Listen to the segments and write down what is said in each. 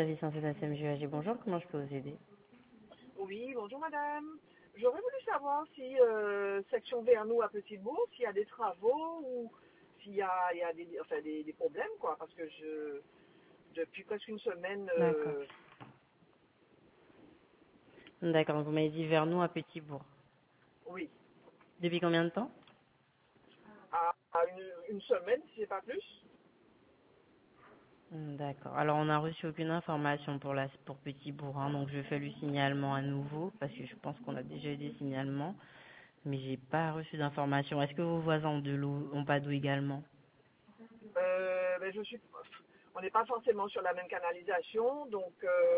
service en SMGAG, bonjour, comment je peux vous aider? Oui, bonjour madame. J'aurais voulu savoir si section Vernou à Petit-Bourg, s'il y a des travaux ou s'il y a des problèmes, quoi, parce que depuis presque une semaine, D'accord. D'accord, vous m'avez dit vers nous à Petit-Bourg. oui, Depuis combien de temps? à une semaine, si c'est pas plus. D'accord. Alors, on n'a reçu aucune information pour Petit-Bourg, hein, donc je fais le signalement à nouveau, parce que je pense qu'on a déjà eu des signalements, mais j'ai pas reçu d'informations. Est-ce que vos voisins ont de l'eau, ont pas d'eau également? Ben, on n'est pas forcément sur la même canalisation, donc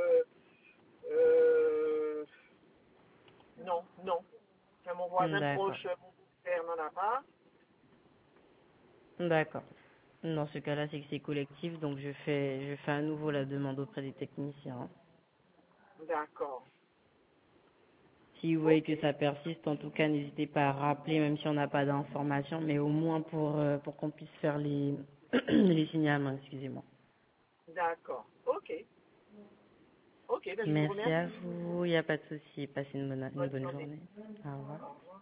euh, non, non. Enfin, mon voisin D'accord. proche, mon père n'en a pas. D'accord. Dans ce cas-là, c'est que c'est collectif, donc je fais à nouveau la demande auprès des techniciens, hein. D'accord. Si vous voyez Ok, que ça persiste, en tout cas, n'hésitez pas à rappeler, même si on n'a pas d'informations, mais au moins pour qu'on puisse faire les, les signalements, excusez-moi. d'accord. Ok, ok, ben, je vous Merci à remercie. vous, il n'y a pas de souci. Passez une Bonne bonne journée. journée. Au revoir. Au revoir.